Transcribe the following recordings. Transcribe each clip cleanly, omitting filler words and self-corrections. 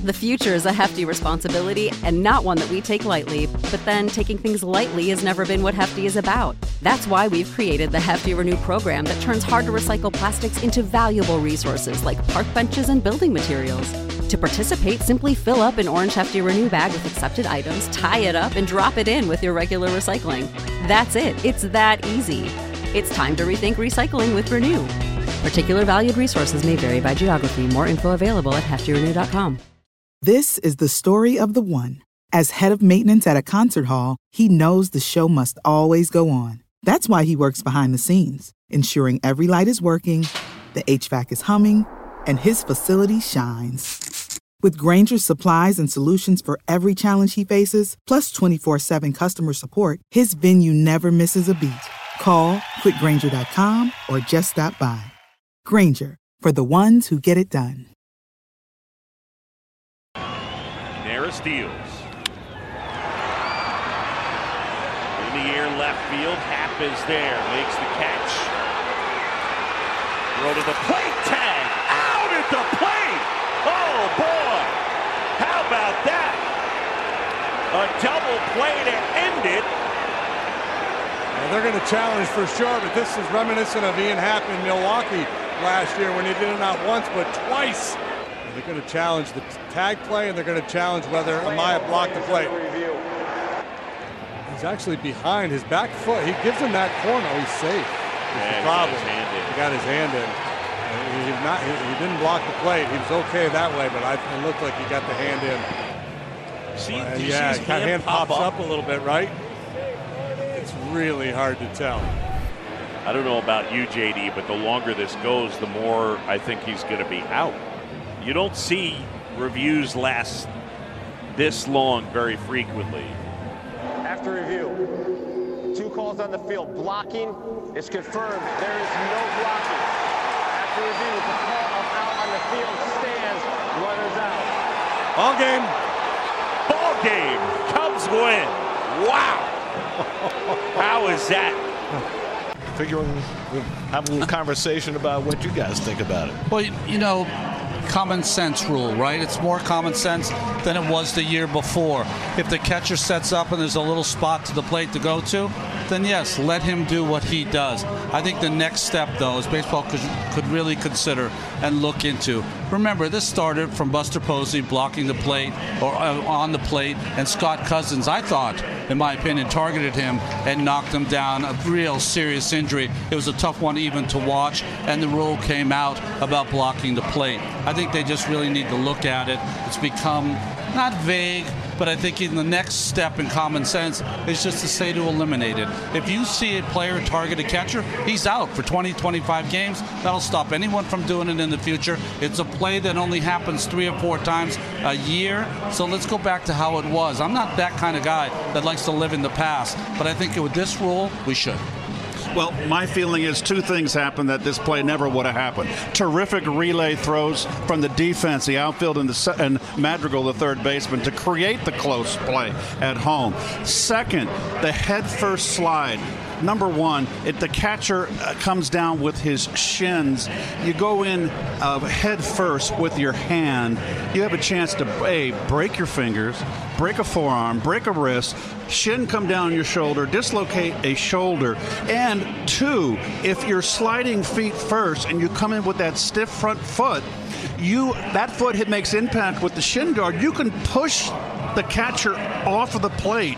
The future is a hefty responsibility and not one that we take lightly. But then taking things lightly has never been what Hefty is about. That's why we've created the Hefty Renew program that turns hard-to-recycle plastics into valuable resources like park benches and building materials. To participate, simply fill up an orange Hefty Renew bag with accepted items, tie it up, and drop it in with your regular recycling. That's it. It's that easy. It's time to rethink recycling with Renew. Particular valued resources may vary by geography. More info available at heftyrenew.com. This is the story of the one. As head of maintenance at a concert hall, he knows the show must always go on. That's why he works behind the scenes, ensuring every light is working, the HVAC is humming, and his facility shines. With Grainger's supplies and solutions for every challenge he faces, plus 24/7 customer support, his venue never misses a beat. Call quickgrainger.com or just stop by. Grainger, for the ones who get it done. Neris deals. In the air left field, Happ is there, makes the catch. Throw to the plate, tag, out at the plate! Oh boy, how about that? A double play to end it. Well, they're going to challenge for sure, but this is reminiscent of Ian Happ in Milwaukee last year when he did it not once but twice. And they're going to challenge the tag play, and they're going to challenge whether Amaya blocked the play. He's actually behind his back foot. He gives him that corner. Oh, he's safe. That's the problem. He got his hand in. He didn't block the plate. He was okay that way, but it looked like he got the hand in. Yeah, his hand pops up a little bit, right? It's really hard to tell. I don't know about you, JD, but the longer this goes, the more I think he's going to be out. You don't see reviews last this long very frequently. After review, 2 calls on the field. Blocking is confirmed. There is no blocking. After review, the call of out on the field stands. Runners out. Ball game. Ball game. Cubs win. Wow. How is that? Figuring we'll have a little conversation about what you guys think about it. Well, you know, common sense rule, right? It's more common sense than it was the year before. If the catcher sets up and there's a little spot to the plate to go to, then yes, let him do what he does. I think the next step, though, is baseball could really consider and look into. Remember, this started from Buster Posey blocking the plate or on the plate, and Scott Cousins, I thought, in my opinion, targeted him and knocked him down. A real serious injury. It was a tough one even to watch, and the rule came out about blocking the plate. I think they just really need to look at it. It's become not vague, but I think in the next step in common sense is just to say to eliminate it. If you see a player target a catcher, he's out for 20, 25 games. That'll stop anyone from doing it in the future. It's a play that only happens 3 or 4 times a year, so let's go back to how it was. I'm not that kind of guy that likes to live in the past, but I think with this rule, we should. Well, my feeling is 2 things happened that this play never would have happened. Terrific relay throws from the defense, the outfield, and Madrigal, the third baseman, to create the close play at home. Second, the head-first slide. Number one, if the catcher comes down with his shins, you go in head first with your hand. You have a chance to, A, break your fingers, break a forearm, break a wrist, shin come down your shoulder, dislocate a shoulder. And 2, if you're sliding feet first and you come in with that stiff front foot, that foot makes impact with the shin guard. You can push the catcher off of the plate,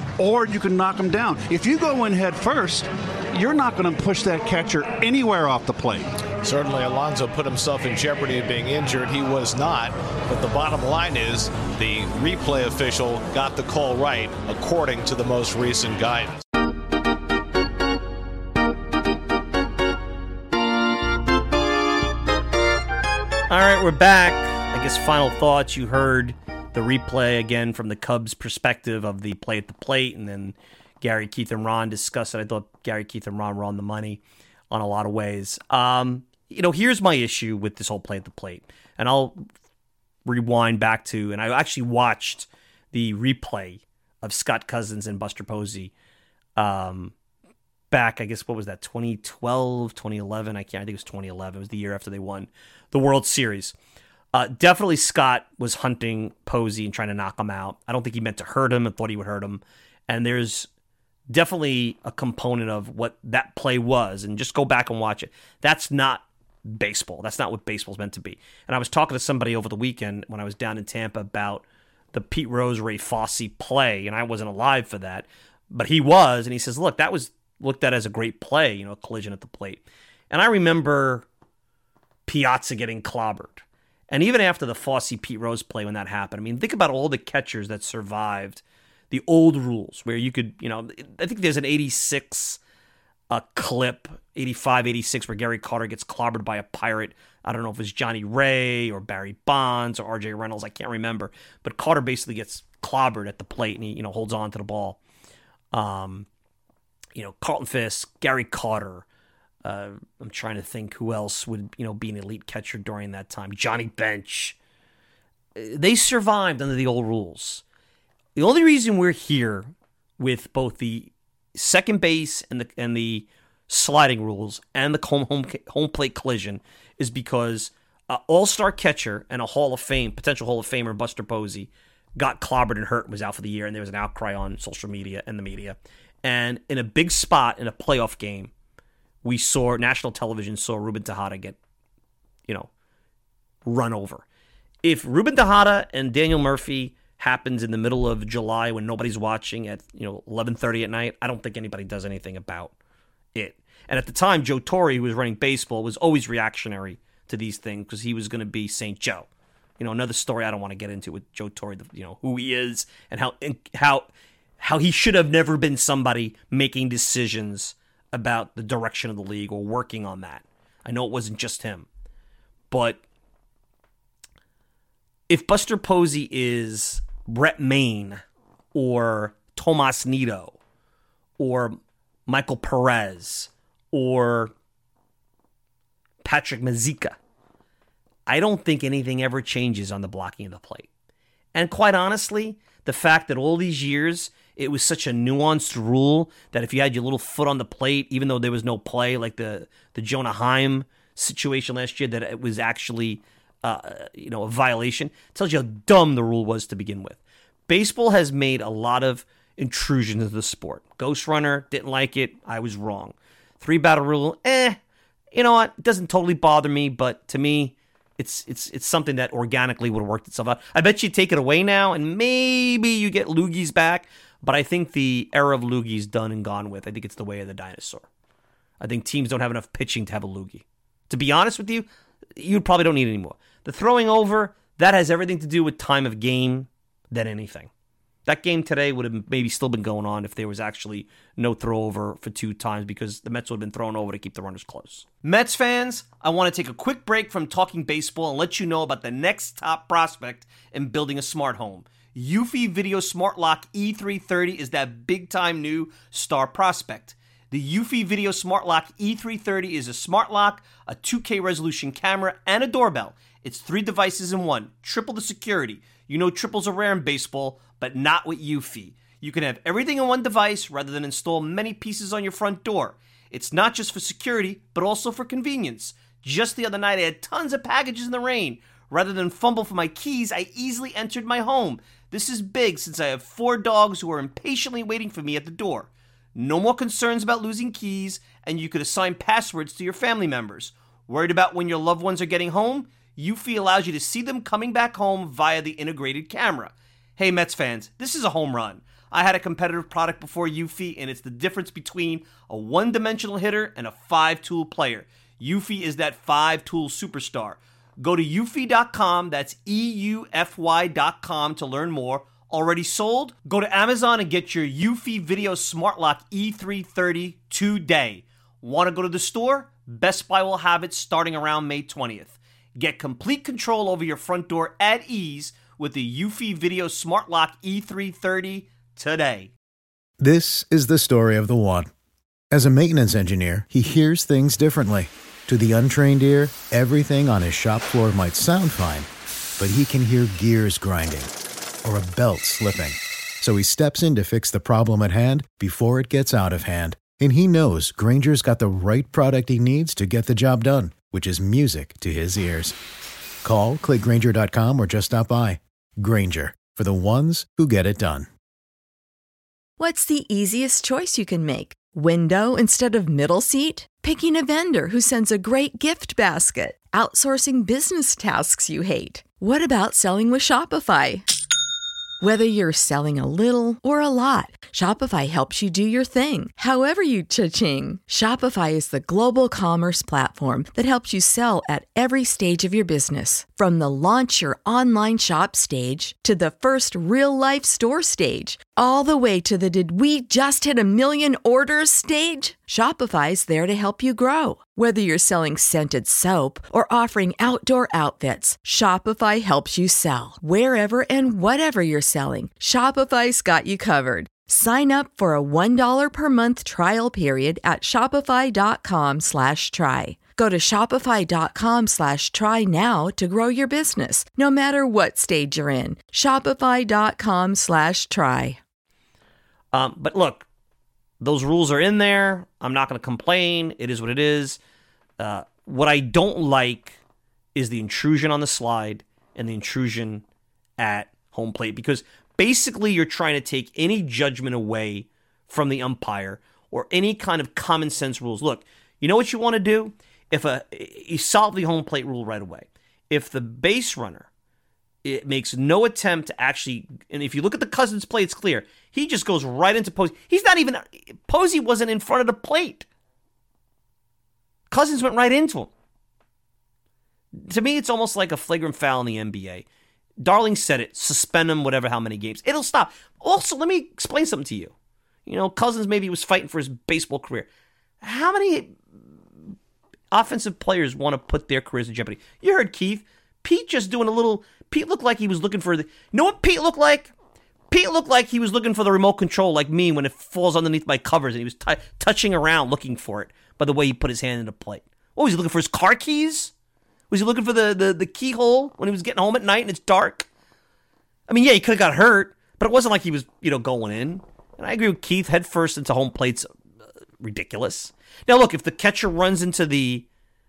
or you can knock him down. If you go in head first, you're not going to push that catcher anywhere off the plate. Certainly Alonso put himself in jeopardy of being injured. He was not. But the bottom line is the replay official got the call right according to the most recent guidance. All right, we're back. I guess final thoughts. You heard the replay again from the Cubs' perspective of the play at the plate, and then Gary, Keith, and Ron discussed it. I thought Gary, Keith, and Ron were on the money on a lot of ways. Here's my issue with this whole play at the plate, and I'll rewind back to, and I actually watched the replay of Scott Cousins and Buster Posey back, I guess, what was that, 2012, 2011? I think it was 2011. It was the year after they won the World Series. Definitely Scott was hunting Posey and trying to knock him out. I don't think he meant to hurt him and thought he would hurt him. And there's definitely a component of what that play was. And just go back and watch it. That's not baseball. That's not what baseball's meant to be. And I was talking to somebody over the weekend when I was down in Tampa about the Pete Rose, Ray Fosse play. And I wasn't alive for that. But he was. And he says, look, that was looked at as a great play, a collision at the plate. And I remember Piazza getting clobbered. And even after the Fosse-Pete Rose play when that happened, I mean, think about all the catchers that survived the old rules where you could, I think there's an 86 clip, 85, 86, where Gary Carter gets clobbered by a Pirate. I don't know if it's Johnny Ray or Barry Bonds or R.J. Reynolds. I can't remember. But Carter basically gets clobbered at the plate and he, holds on to the ball. Carlton Fisk, Gary Carter. I'm trying to think who else would, be an elite catcher during that time. Johnny Bench. They survived under the old rules. The only reason we're here with both the second base and the sliding rules and the home plate collision is because an all-star catcher and potential Hall of Famer Buster Posey got clobbered and hurt and was out for the year, and there was an outcry on social media and the media. And in a big spot in a playoff game, national television saw Ruben Tejada get, run over. If Ruben Tejada and Daniel Murphy happens in the middle of July when nobody's watching at, 11:30 at night, I don't think anybody does anything about it. And at the time, Joe Torre, who was running baseball, was always reactionary to these things because he was going to be St. Joe. Another story I don't want to get into with Joe Torre, who he is and how he should have never been somebody making decisions about the direction of the league or working on that. I know it wasn't just him. But if Buster Posey is Brett Maine or Tomas Nido or Michael Perez or Patrick Mazeika, I don't think anything ever changes on the blocking of the plate. And quite honestly, the fact that all these years it was such a nuanced rule that if you had your little foot on the plate, even though there was no play, like the Jonah Heim situation last year, that it was actually a violation, tells you how dumb the rule was to begin with. Baseball has made a lot of intrusions into the sport. Ghost Runner, didn't like it. I was wrong. 3-batter rule, you know what? It doesn't totally bother me, but to me, it's something that organically would have worked itself out. I bet you take it away now, and maybe you get loogies back. But I think the era of loogies done and gone with. I think it's the way of the dinosaur. I think teams don't have enough pitching to have a loogie. To be honest with you, you probably don't need it anymore. The throwing over, that has everything to do with time of game than anything. That game today would have maybe still been going on if there was actually no throw over for 2 times because the Mets would have been thrown over to keep the runners close. Mets fans, I want to take a quick break from talking baseball and let you know about the next top prospect in building a smart home. Eufy Video Smart Lock E330 is that big-time new star prospect. The Eufy Video Smart Lock E330 is a smart lock, a 2K resolution camera, and a doorbell. It's 3 devices in one, triple the security. Triples are rare in baseball, but not with Eufy. You can have everything in one device rather than install many pieces on your front door. It's not just for security, but also for convenience. Just the other night, I had tons of packages in the rain. Rather than fumble for my keys, I easily entered my home. This is big since I have 4 dogs who are impatiently waiting for me at the door. No more concerns about losing keys, and you could assign passwords to your family members. Worried about when your loved ones are getting home? Eufy allows you to see them coming back home via the integrated camera. Hey Mets fans, this is a home run. I had a competitive product before Eufy, and it's the difference between a 1-dimensional hitter and a 5-tool player. Eufy is that 5-tool superstar. Go to eufy.com, that's EUFY.com to learn more. Already sold? Go to Amazon and get your Eufy Video Smart Lock E330 today. Want to go to the store? Best Buy will have it starting around May 20th. Get complete control over your front door at ease with the Eufy Video Smart Lock E330 today. This is the story of the one. As a maintenance engineer, he hears things differently. To the untrained ear, everything on his shop floor might sound fine, but he can hear gears grinding or a belt slipping. So he steps in to fix the problem at hand before it gets out of hand. And he knows Grainger's got the right product he needs to get the job done, which is music to his ears. Call, click Grainger.com, or just stop by. Grainger, for the ones who get it done. What's the easiest choice you can make? Window instead of middle seat? Picking a vendor who sends a great gift basket? Outsourcing business tasks you hate? What about selling with Shopify? Whether you're selling a little or a lot, Shopify helps you do your thing, however you cha-ching. Shopify is the global commerce platform that helps you sell at every stage of your business. From the launch your online shop stage to the first real-life store stage, all the way to the did we just hit 1 million orders stage. Shopify's there to help you grow. Whether you're selling scented soap or offering outdoor outfits, Shopify helps you sell. Wherever and whatever you're selling, Shopify's got you covered. Sign up for a $1 per month trial period at shopify.com/try. Go to shopify.com/try now to grow your business, no matter what stage you're in. Shopify.com/try. But look, those rules are in there. I'm not going to complain. It is what it is. What I don't like is the intrusion on the slide and the intrusion at home plate, because basically you're trying to take any judgment away from the umpire or any kind of common sense rules. Look, you know what you want to do? You solve the home plate rule right away. If the base runner, it makes no attempt to actually, and if you look at the Cousins play, it's clear. He just goes right into Posey. Posey wasn't in front of the plate. Cousins went right into him. To me, it's almost like a flagrant foul in the NBA. Darling said it, suspend him, whatever, how many games. It'll stop. Also, let me explain something to you. Cousins maybe was fighting for his baseball career. How many offensive players want to put their careers in jeopardy? You heard Keith. Pete just doing a little. Pete looked like he was looking for you know what Pete looked like? Pete looked like he was looking for the remote control, like me when it falls underneath my covers, and he was touching around looking for it by the way he put his hand in the plate. What, was he looking for his car keys? Was he looking for the keyhole when he was getting home at night and it's dark? I mean, yeah, he could have got hurt, but it wasn't like he was, going in. And I agree with Keith, head first into home plate's ridiculous. Now, look, if the catcher runs into the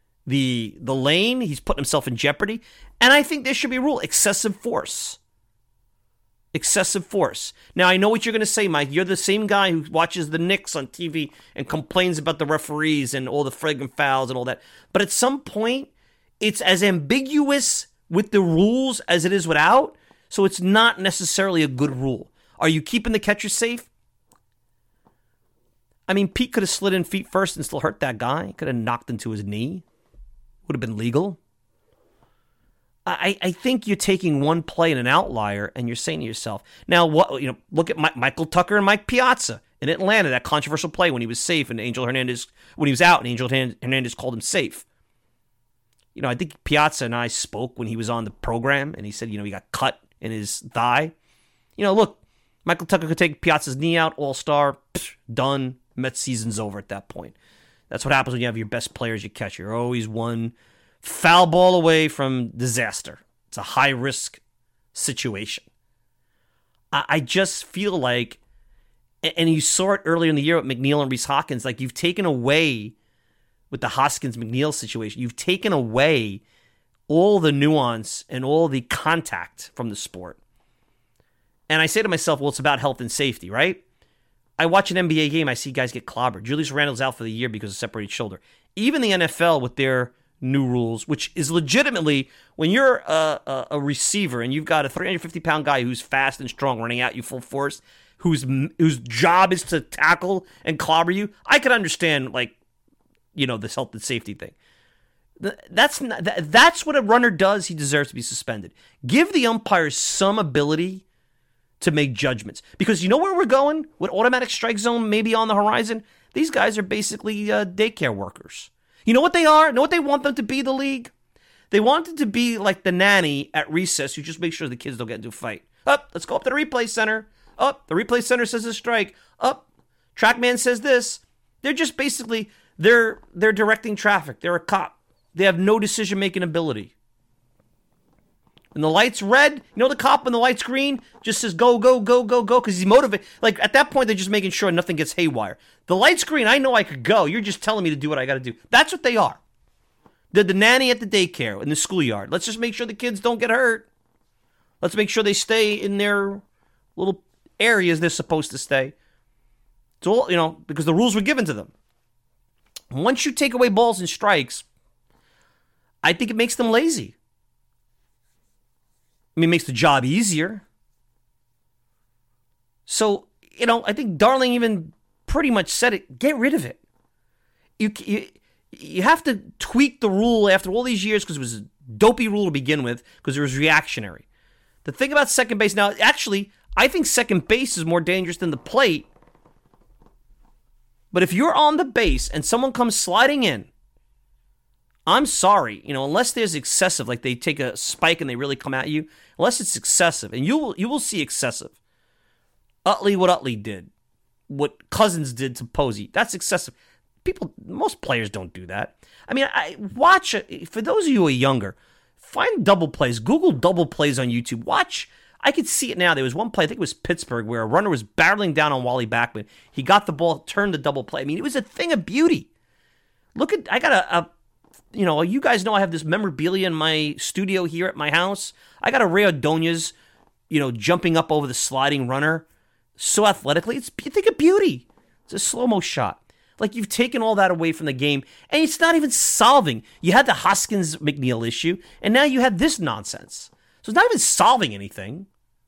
lane, he's putting himself in jeopardy. And I think there should be a rule, excessive force. Excessive force. Now, I know what you're going to say, Mike. You're the same guy who watches the Knicks on TV and complains about the referees and all the flagrant fouls and all that. But at some point, it's as ambiguous with the rules as it is without, so it's not necessarily a good rule. Are you keeping the catcher safe? I mean, Pete could have slid in feet first and still hurt that guy. Could have knocked into his knee. Would have been legal. I think you're taking one play in an outlier and you're saying to yourself, now what? Look at Michael Tucker and Mike Piazza in Atlanta, that controversial play when he was safe and when he was out and Angel Hernandez called him safe. I think Piazza and I spoke when he was on the program, and he said, he got cut in his thigh. Look, Michael Tucker could take Piazza's knee out, all-star, done. Mets season's over at that point. That's what happens when you have your best players you catch. You're always one foul ball away from disaster. It's a high-risk situation. I just feel like, and you saw it earlier in the year with McNeil and Rhys Hoskins, like you've taken away, with the Hoskins-McNeil situation, you've taken away all the nuance and all the contact from the sport. And I say to myself, well, it's about health and safety, right? I watch an NBA game, I see guys get clobbered. Julius Randle's out for the year because of separated shoulder. Even the NFL with their new rules, which is legitimately, when you're a receiver and you've got a 350-pound guy who's fast and strong running at you full force, whose job is to tackle and clobber you, I could understand, this health and safety thing. That's what a runner does. He deserves to be suspended. Give the umpires some ability to make judgments. Because you know where we're going? With automatic strike zone maybe on the horizon? These guys are basically daycare workers. You know what they are? You know what they want them to be, the league? They want them to be like the nanny at recess who just makes sure the kids don't get into a fight. Let's go up to the replay center. The replay center says a strike. TrackMan says this. They're just basically... They're directing traffic. They're a cop. They have no decision-making ability. When the light's red, the cop when the light's green just says go, go, go, go, go, because he's motivated. Like, at that point, they're just making sure nothing gets haywire. The light's green, I know I could go. You're just telling me to do what I got to do. That's what they are. The nanny at the daycare, in the schoolyard. Let's just make sure the kids don't get hurt. Let's make sure they stay in their little areas they're supposed to stay. It's all, because the rules were given to them. Once you take away balls and strikes, I think it makes them lazy. I mean, it makes the job easier. So, I think Darling even pretty much said it. Get rid of it. You have to tweak the rule after all these years because it was a dopey rule to begin with because it was reactionary. The thing about second base now, actually, I think second base is more dangerous than the plate. But if you're on the base and someone comes sliding in, I'm sorry, unless there's excessive, like they take a spike and they really come at you, unless it's excessive, and you will see excessive. What Utley did, what Cousins did to Posey, that's excessive. Most players don't do that. I mean, watch, for those of you who are younger, find double plays. Google double plays on YouTube. Watch. I could see it now. There was one play, I think it was Pittsburgh, where a runner was barreling down on Wally Backman. He got the ball, turned the double play. I mean, it was a thing of beauty. I got you guys know I have this memorabilia in my studio here at my house. I got a Ray Ordonez, jumping up over the sliding runner so athletically. You think of beauty. It's a slow-mo shot. Like, you've taken all that away from the game, and it's not even solving. You had the Hoskins-McNeil issue, and now you had this nonsense. So it's not even solving anything.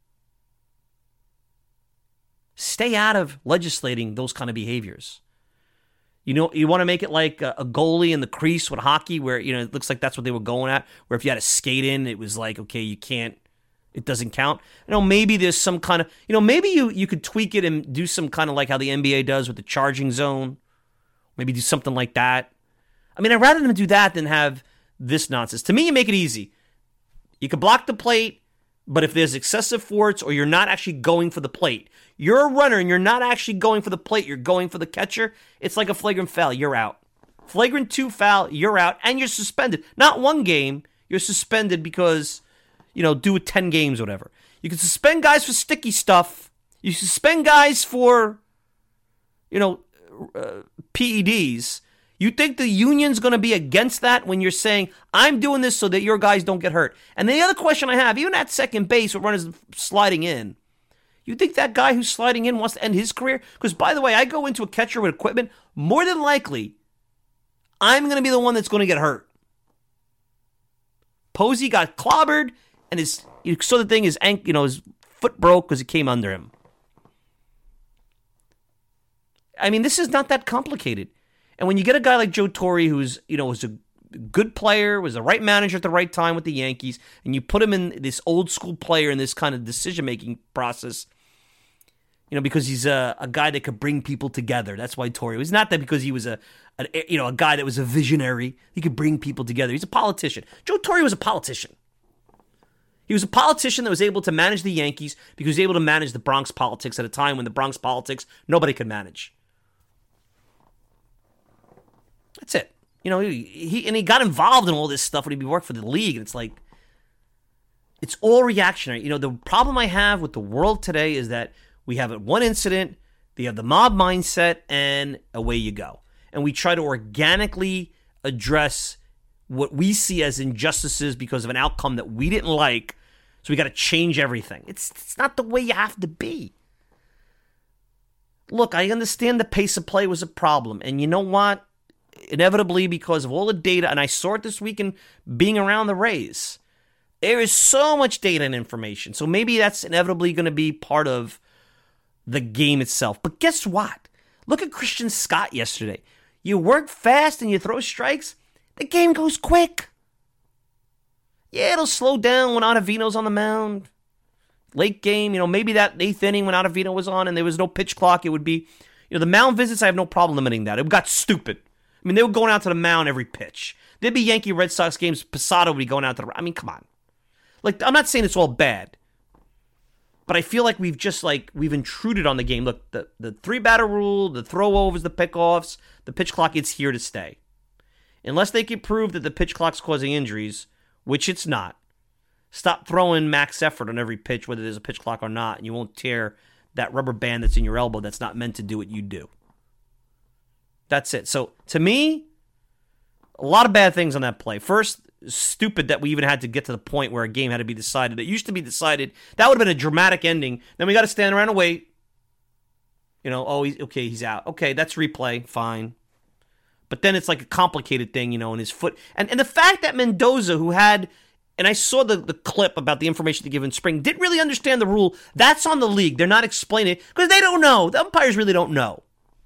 Stay out of legislating those kind of behaviors. You want to make it like a goalie in the crease with hockey where, it looks like that's what they were going at, where if you had a skate in, it was like, okay, you can't, it doesn't count. Maybe there's some kind of, maybe you could tweak it and do some kind of like how the NBA does with the charging zone. Maybe do something like that. I mean, I'd rather them do that than have this nonsense. To me, you make it easy. You can block the plate, but if there's excessive force or you're not actually going for the plate, you're a runner and you're not actually going for the plate, you're going for the catcher, it's like a flagrant foul, you're out. Flagrant 2 foul, you're out, and you're suspended. Not one game, you're suspended because, do it 10 games or whatever. You can suspend guys for sticky stuff. You suspend guys for, PEDs. You think the union's going to be against that when you're saying, I'm doing this so that your guys don't get hurt? And then the other question I have, even at second base with runners sliding in, you think that guy who's sliding in wants to end his career? Because, by the way, I go into a catcher with equipment, more than likely, I'm going to be the one that's going to get hurt. Posey got clobbered, and his foot broke because it came under him. I mean, this is not that complicated. And when you get a guy like Joe Torre, who's, was a good player, was the right manager at the right time with the Yankees, and you put him in this old school player in this kind of decision-making process, because he's a guy that could bring people together. That's why Torre was not that because he was a guy that was a visionary. He could bring people together. He's a politician. Joe Torre was a politician. He was a politician that was able to manage the Yankees because he was able to manage the Bronx politics at a time when the Bronx politics nobody could manage. That's it. He got involved in all this stuff when he worked for the league, and it's like, it's all reactionary. The problem I have with the world today is that we have one incident, they have the mob mindset, and away you go. And we try to organically address what we see as injustices because of an outcome that we didn't like, so we got to change everything. It's not the way you have to be. Look, I understand the pace of play was a problem, and you know what? Inevitably, because of all the data, and I saw it this week in being around the Rays, there is so much data and information. So maybe that's inevitably going to be part of the game itself. But guess what? Look at Christian Scott yesterday. You work fast and you throw strikes, the game goes quick. Yeah, it'll slow down when Ottavino's on the mound. Late game, maybe that 8th inning when Ottavino was on and there was no pitch clock, it would be, the mound visits, I have no problem limiting that. It got stupid. I mean, they were going out to the mound every pitch. There'd be Yankee Red Sox games, Posada would be going out to the... I mean, come on. Like, I'm not saying it's all bad. But I feel like we've intruded on the game. Look, the 3-batter rule, the throw-overs, the pickoffs, the pitch clock, it's here to stay. Unless they can prove that the pitch clock's causing injuries, which it's not. Stop throwing max effort on every pitch, whether there's a pitch clock or not, and you won't tear that rubber band that's in your elbow that's not meant to do what you do. That's it. So, to me, A lot of bad things on that play. First, stupid that we even had to get to the point where a game had to be decided. It used to be decided. That would have been a dramatic ending. Then we got to stand around and wait. He's out. Okay, that's replay. Fine. But then it's like a complicated thing, in his foot. And the fact that Mendoza, who had, and I saw the clip about the information they give in spring, didn't really understand the rule. That's on the league. They're not explaining it because they don't know. The umpires really don't know.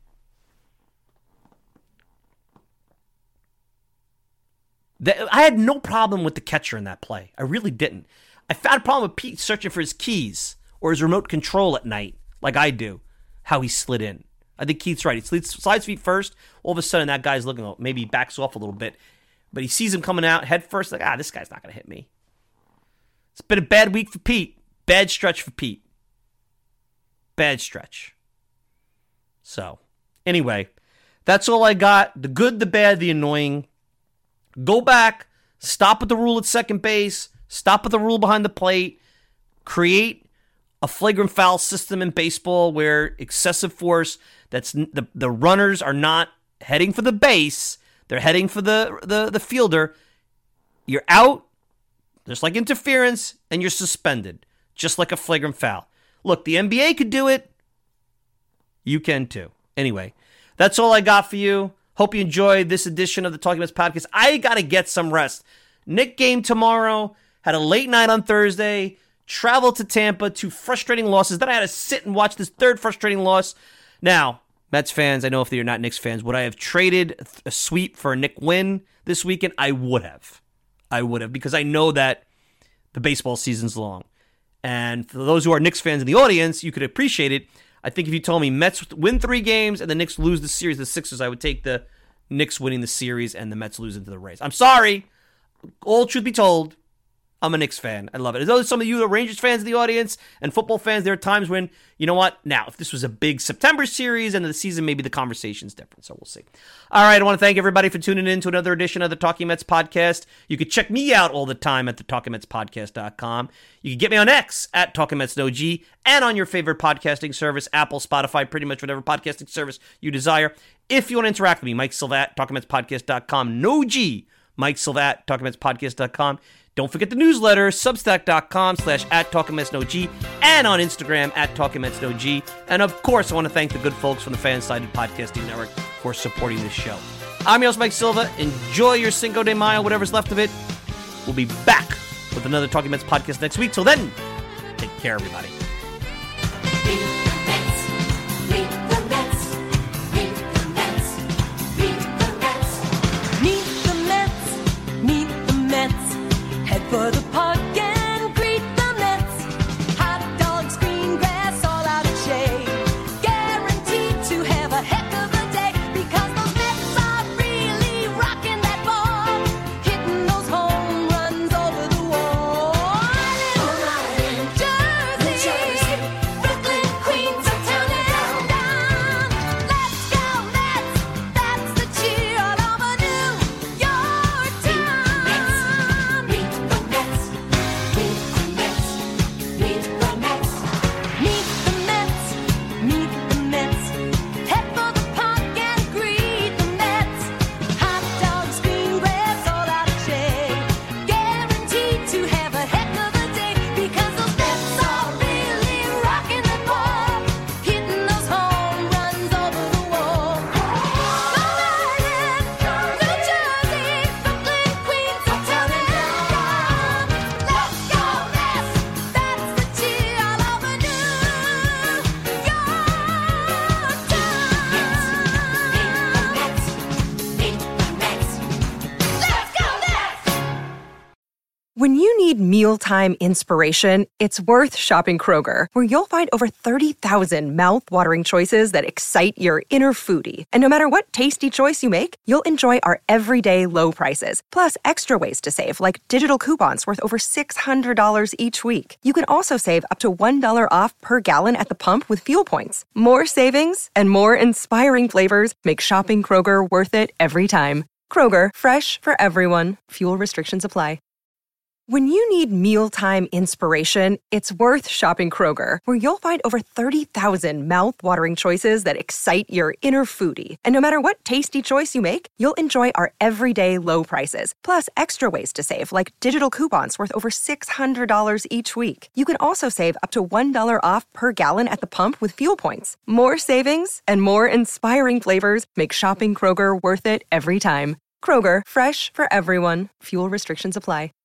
I had no problem with the catcher in that play. I really didn't. I found a problem with Pete searching for his keys or his remote control at night, like I do, how he slid in. I think Keith's right. He slides feet first. All of a sudden, that guy's looking, maybe he backs off a little bit. But he sees him coming out head first, like, this guy's not going to hit me. It's been a bad week for Pete. Bad stretch for Pete. Bad stretch. So, anyway, that's all I got. The good, the bad, the annoying. Go back. Stop with the rule at second base. Stop with the rule behind the plate. Create a flagrant foul system in baseball where excessive force, that's the runners are not heading for the base. They're heading for the fielder. You're out, just like interference, and you're suspended, just like a flagrant foul. Look, the NBA could do it. You can too. Anyway, that's all I got for you. Hope you enjoyed this edition of the Talking Mets podcast. I got to get some rest. Knick game tomorrow. Had a late night on Thursday. Traveled to Tampa. 2 frustrating losses. Then I had to sit and watch this third frustrating loss. Now, Mets fans, I know if you're not Knicks fans, would I have traded a sweep for a Knick win this weekend? I would have. Because I know that the baseball season's long. And for those who are Knicks fans in the audience, you could appreciate it. I think if you told me Mets win 3 games and the Knicks lose the series, the Sixers, I would take the Knicks winning the series and the Mets losing to the Rays. I'm sorry. All truth be told, I'm a Knicks fan. I love it. As though some of you are Rangers fans in the audience and football fans, there are times when, you know what? Now, if this was a big September series and the season, maybe the conversation's different. So we'll see. All right. I want to thank everybody for tuning in to another edition of the Talking Mets podcast. You can check me out all the time at the TalkingMetsPodcast.com. You can get me on X at TalkingMetsNoG and on your favorite podcasting service, Apple, Spotify, pretty much whatever podcasting service you desire. If you want to interact with me, Mike Silva at TalkingMetsPodcast.com. No G. Mike Silva at TalkingMetsPodcast.com. Don't forget the newsletter, substack.com/@TalkingMetsNoG and on Instagram @TalkingMetsNoG. And of course, I want to thank the good folks from the Fansided Podcasting Network for supporting this show. I'm your host, Mike Silva. Enjoy your Cinco de Mayo, whatever's left of it. We'll be back with another Talking Mets podcast next week. Till then, take care, everybody. For the park and greet the Mets. Hot dogs, green grass, all out of shade. Guaranteed to have a heck of a day because those Mets are really rocking that ball, hitting those home runs over the wall. In Jersey, Brooklyn, Queens, uptown and down. Let's go Mets! That's the cheer all over New York town. When you need mealtime inspiration, it's worth shopping Kroger, where you'll find over 30,000 mouth-watering choices that excite your inner foodie. And no matter what tasty choice you make, you'll enjoy our everyday low prices, plus extra ways to save, like digital coupons worth over $600 each week. You can also save up to $1 off per gallon at the pump with fuel points. More savings and more inspiring flavors make shopping Kroger worth it every time. Kroger, fresh for everyone. Fuel restrictions apply. When you need mealtime inspiration, it's worth shopping Kroger, where you'll find over 30,000 mouth-watering choices that excite your inner foodie. And no matter what tasty choice you make, you'll enjoy our everyday low prices, plus extra ways to save, like digital coupons worth over $600 each week. You can also save up to $1 off per gallon at the pump with fuel points. More savings and more inspiring flavors make shopping Kroger worth it every time. Kroger, fresh for everyone. Fuel restrictions apply.